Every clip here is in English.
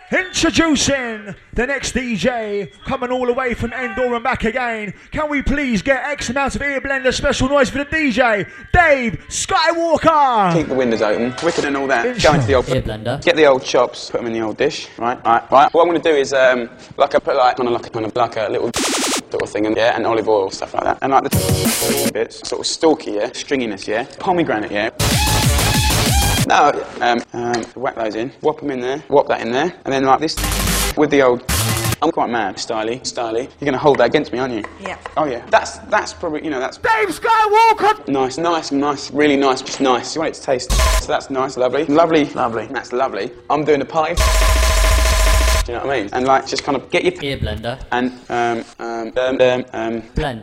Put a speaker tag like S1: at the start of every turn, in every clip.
S1: Introducing the next DJ, coming all the way from Endor and back again. Can we please get X amount of ear blender special noise for the DJ, Dave Skywalker?
S2: Keep the windows open, wicked and all that. Go into the old
S3: ear blender.
S2: Get the old chops, put them in the old dish. Right. What I'm going to do is like I put like a little sort of thing, and olive oil, stuff like that, and like the bits, sort of stalky, yeah, stringiness, yeah, pomegranate, yeah. No, whack those in, whop them in there, whop that in there, and then like this with the old. I'm quite mad, styly. You're going to hold that against me, aren't you?
S4: Yeah.
S2: Oh yeah. That's probably, you know, that's
S1: Dave Skywalker.
S2: Nice, really nice, just nice. You want it to taste. So that's nice, lovely. That's lovely. I'm doing the pie. Do you know what I mean? And like, just kind of get your
S3: ear blender
S2: and
S3: blend.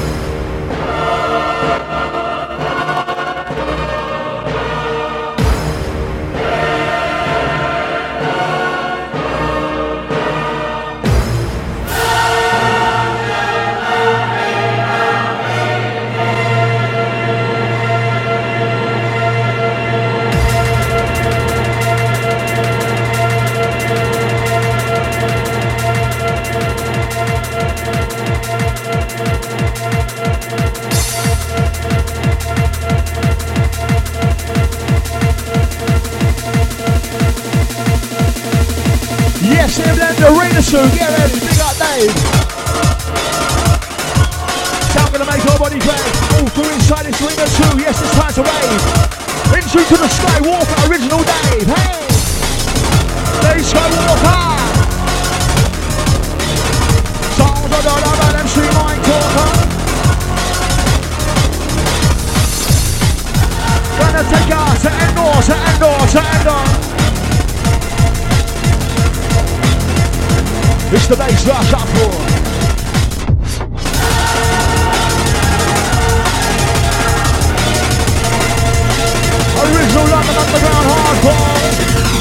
S1: Yes, ear blender, arena soon, get ready, big up Dave. Sound gonna make our body play. All through inside this arena too, yes, it's time to wave. Into to the Skywalker, original Dave, hey! Dave Skywalker! Sounds of MC Mike Talker. Gonna take us to Endor. It's the bass rush up for original London Underground hardcore.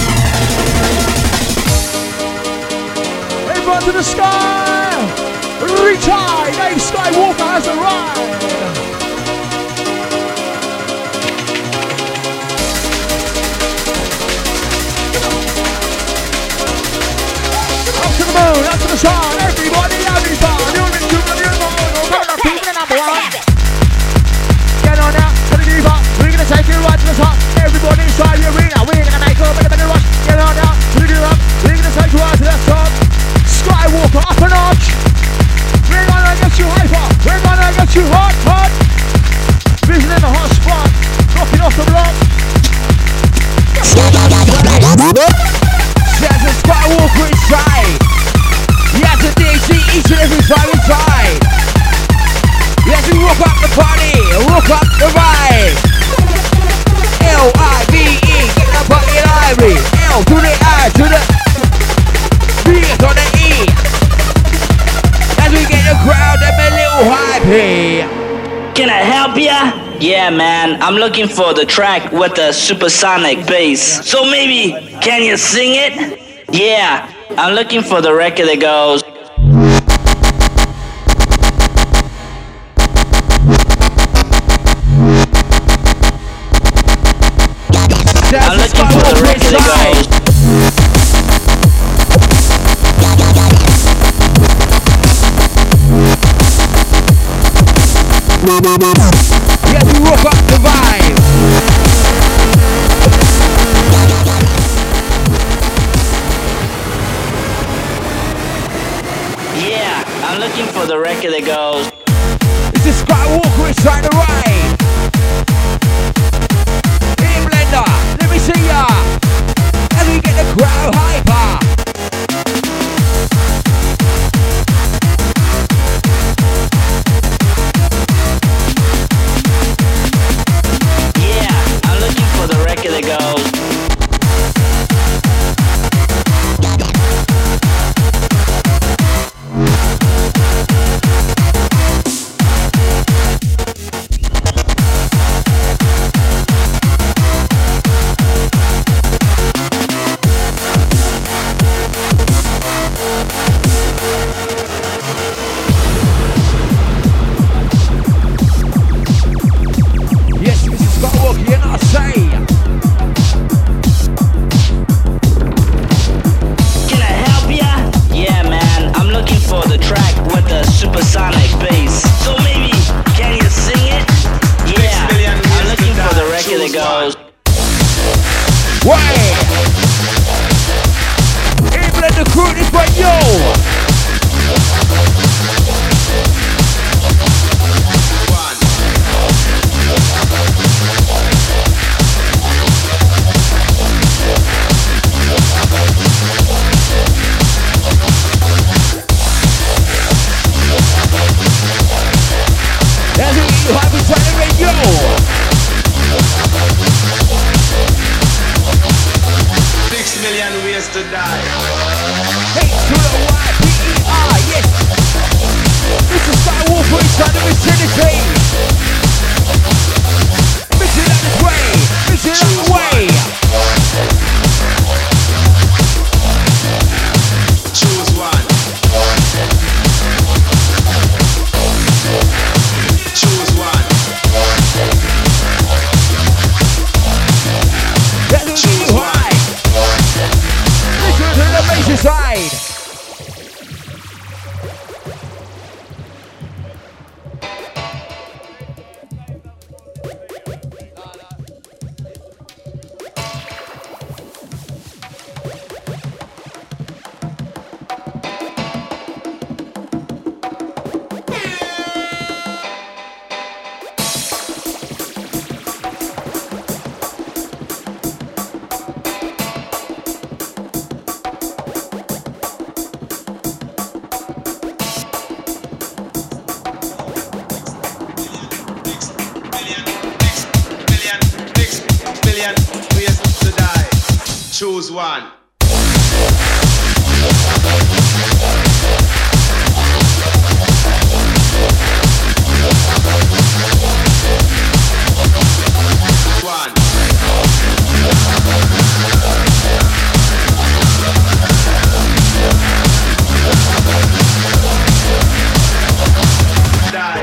S1: Everyone to the sky. Retire. Dave Skywalker has arrived. Up to the sun, everybody having fun. You're into the new world, people number one. Get on now, put it deep up. We're gonna take you right to the top. Everybody inside the arena, we're gonna make a bit of a rush. Get on now, put it up. We're gonna take you right to the top. Skywalker up a notch. We're gonna get you hyper. We're gonna get you hot. Visiting the hot spot, knocking off the block. There's a Skywalker inside. Yes, a DC each and every time inside. Yes, we rock up the party, rock up the vibe. L-I-V-E, get the party lively. L to the I to the B to the E. As we get the crowd up a little hype.
S5: Can I help ya? Yeah, man, I'm looking for the track with the supersonic bass. So maybe, can you sing it? Yeah, I'm looking for the record that goes. I'm looking for the record that goes.
S1: Yeah, we rock up the vibe.
S5: Yeah, I'm looking for the record that goes.
S1: This is Skywalker inside the ride. Ear blender, let me see ya. As we get the crowd hyper.
S5: Yeah, I'm looking for the record that goes.
S3: million ways to die.
S1: H-to-the-Y-P-E-R, yes. This is Skywalker inside the vicinity. Mission out the way. Mission out the way.
S3: Choose one. Choose one.
S1: Choose one. Listen to the major side.
S3: Choose one. One. Die.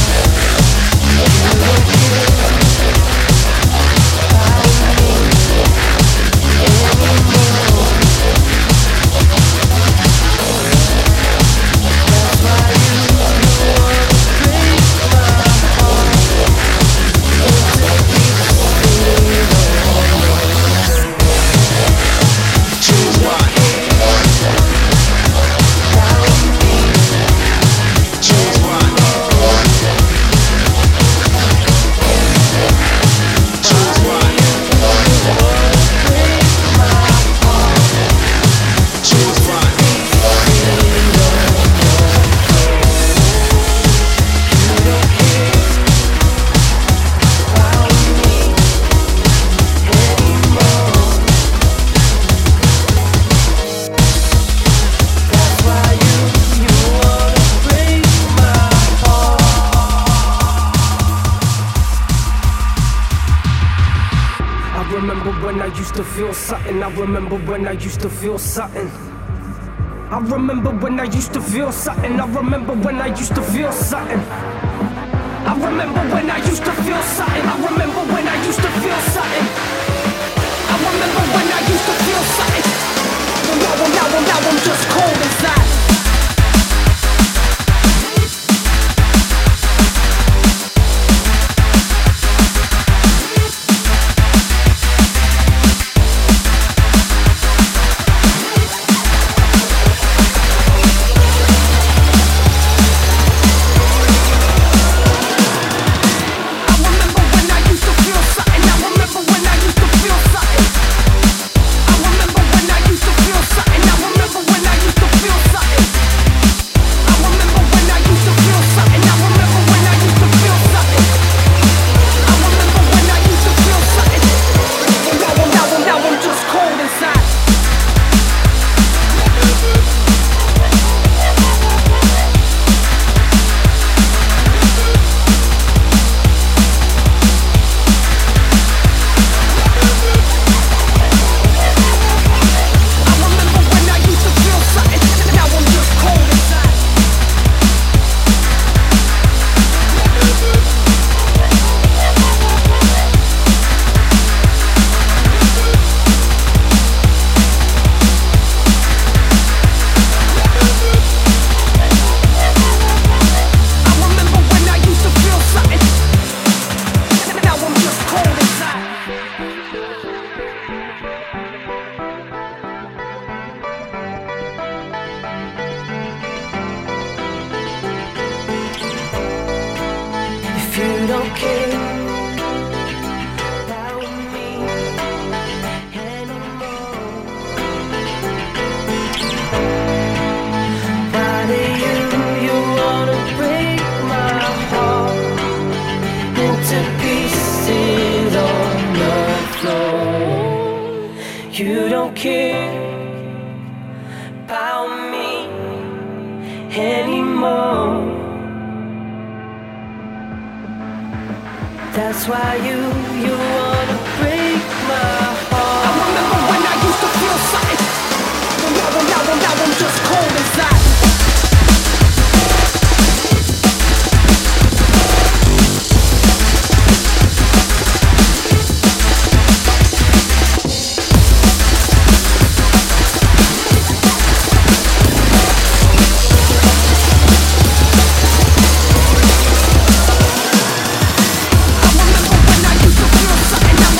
S4: I remember when I used to feel something. I remember when I used to feel something. I remember when I used to feel something. I remember when I used to feel something. I remember when I used to feel something. I remember when I used to feel something. Now I'm just cold inside. You don't care about me anymore. That's why you wanna break my heart. I remember when I used to feel something. Now I'm just cold inside.
S6: I remember when I used to feel something.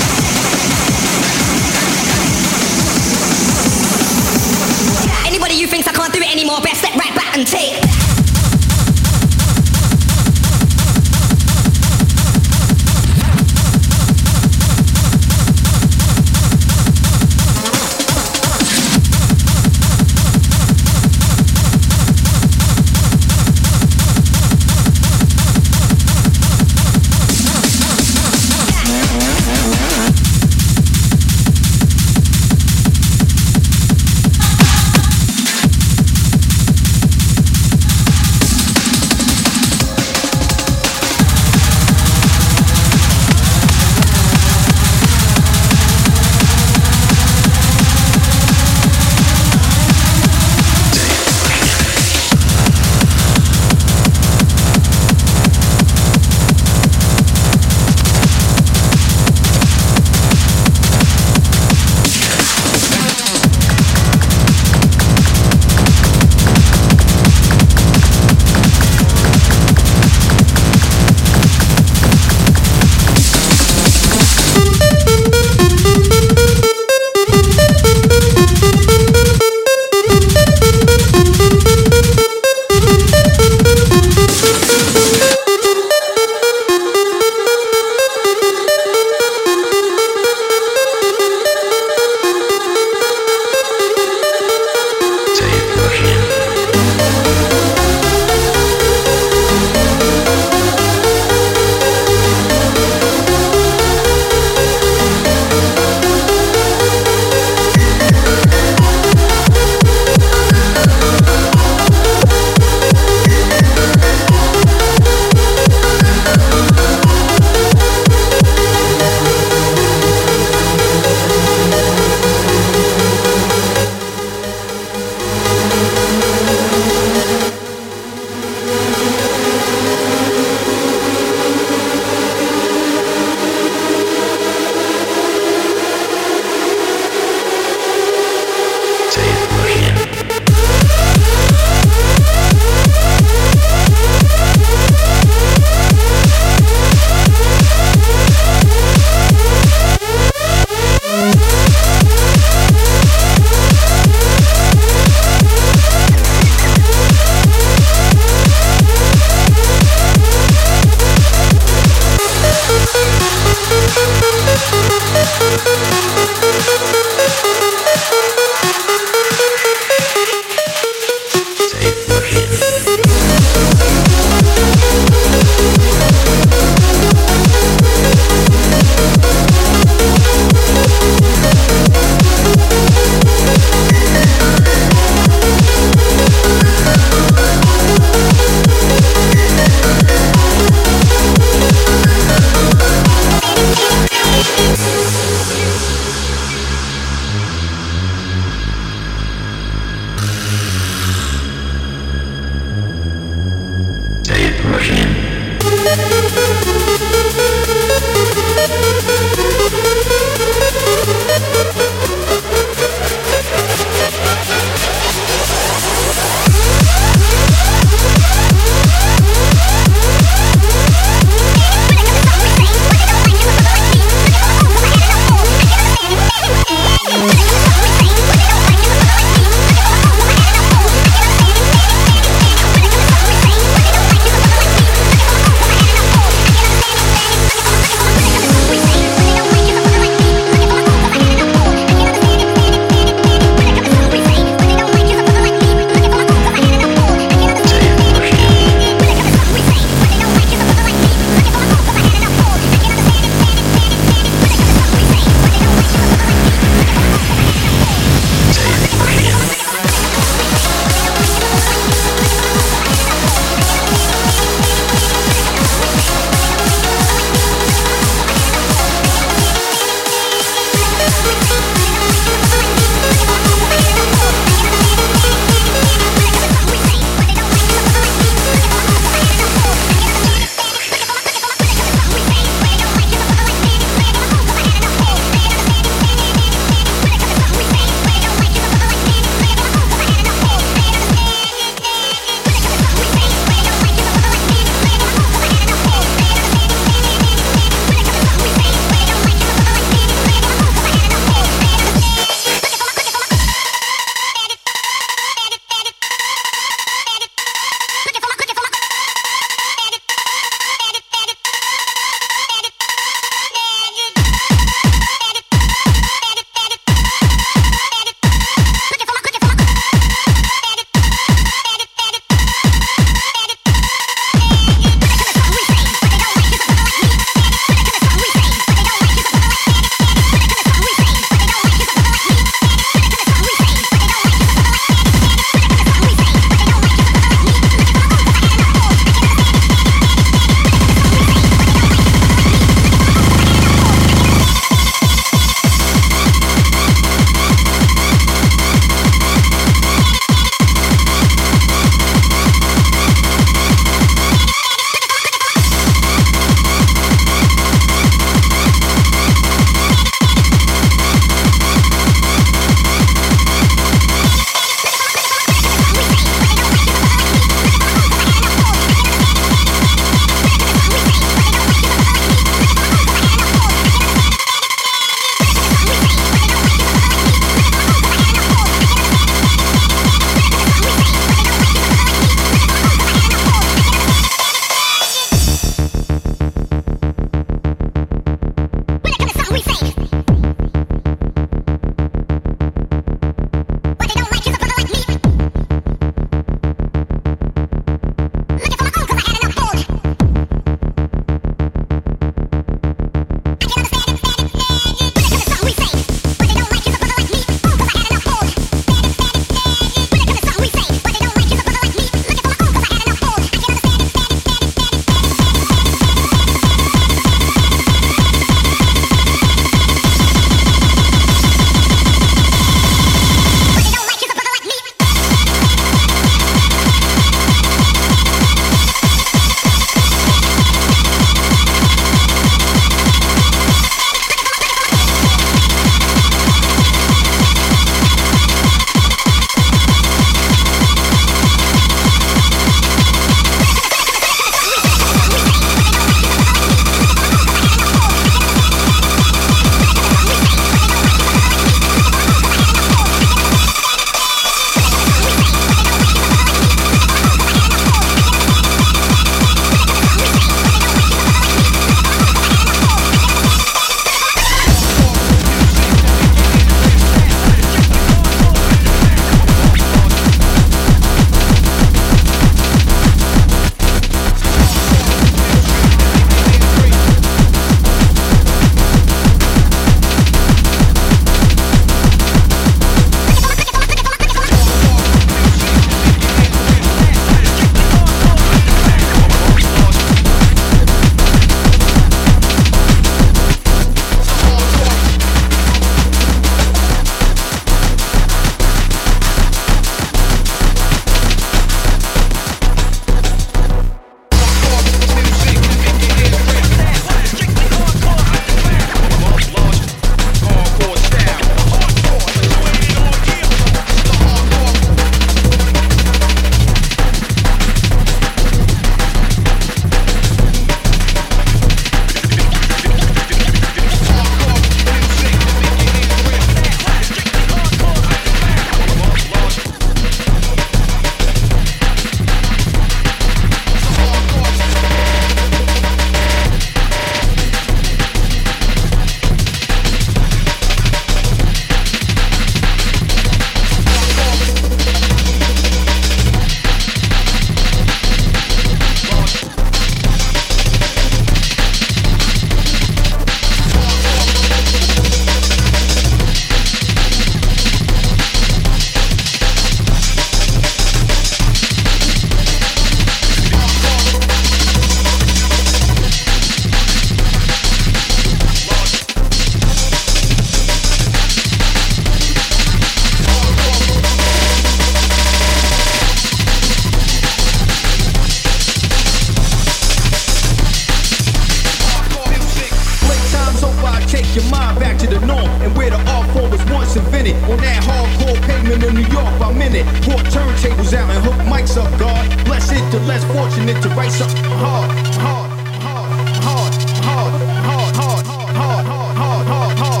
S6: turntables out and hook mics up, God. Bless it to less fortunate to write something hard, hard, hard, hard, hard, hard, hard, hard, hard, hard, hard, hard,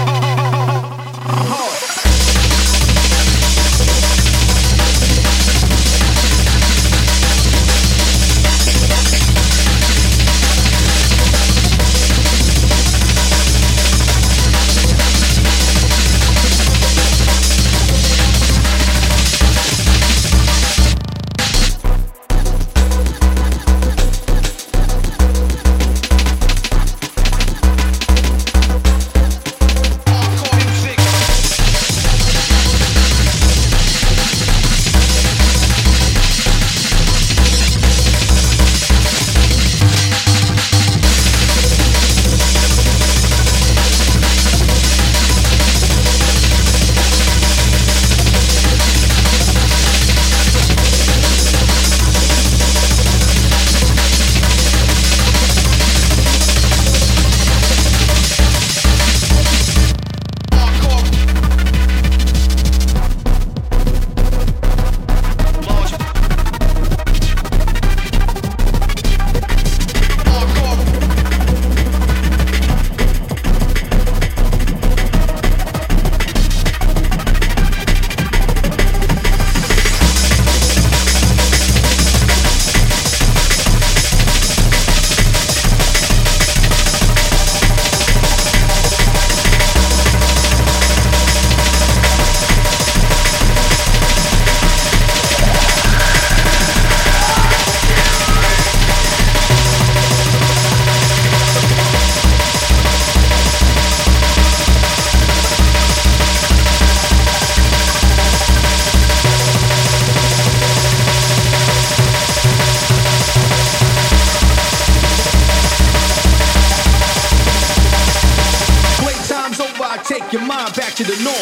S6: hard. Take your mind back to the norm.